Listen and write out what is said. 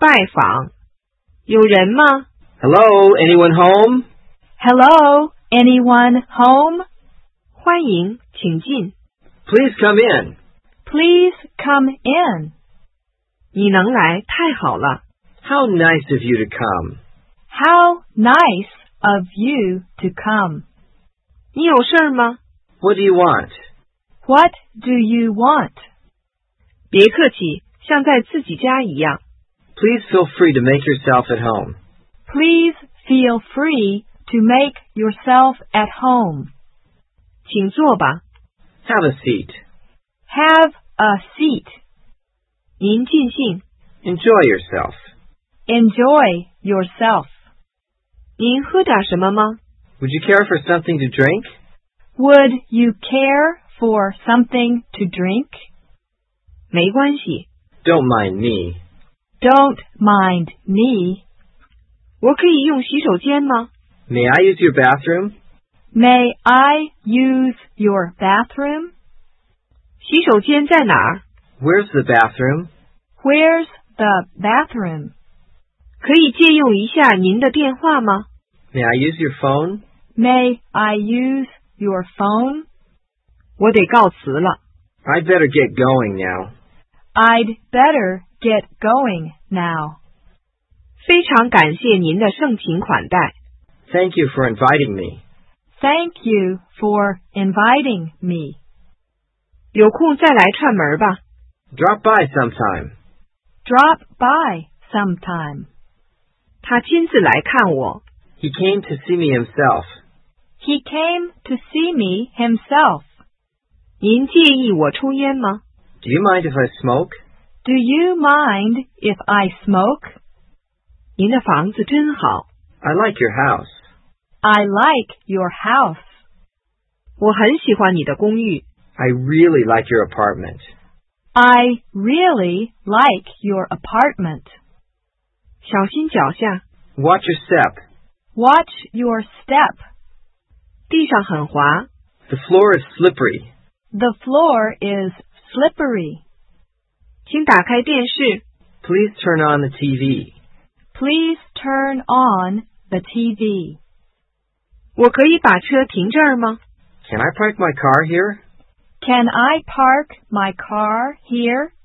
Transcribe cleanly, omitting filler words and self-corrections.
拜访。有人吗？ Hello, anyone home? Hello, anyone home? 欢迎，请进。 Please come in. Please come in. 你能来，太好了。 How nice of you to come. How nice of you to come. 你有事儿吗？ What do you want? What do you want? 别客气，像在自己家一样。 Please feel free to make yourself at home. Please feel free to make yourself at home. 请坐吧。 Have a seat. Have a seat. 您尽兴。 Enjoy yourself. Enjoy yourself. 您喝点什么吗？ Would you care for something to drink? Would you care for something to drink? 没关系， Don't mind me. Don't mind me. 我可以用洗手间吗？ May I use your bathroom? May I use your bathroom? 洗手间在哪儿？ Where's the bathroom? Where's the bathroom? 可以借用一下您的电话吗？ May I use your phone? May I use your phone? 我得告辞了。 I'd better get going now. I'd better get going now. 非常感谢您的盛情款待。 Thank you for inviting me. Thank you for inviting me. 有空再来串门吧。 Drop by sometime. Drop by sometime. 他亲自来看我。 He came to see me himself. He came to see me himself. 您介意我抽烟吗？ Do you mind if I smoke? Do you mind if I smoke? 您的房子真好。 I like your house. I like your house. 我很喜欢你的公寓。 I really like your apartment. I really like your apartment. 小心脚下， Watch your step. Watch your step. 地上很滑。 The floor is slippery. The floor is slippery. 请打开电视。 Please turn on the TV. Please turn on the TV. 我可以把车停这儿吗？ Can I park my car here? Can I park my car here?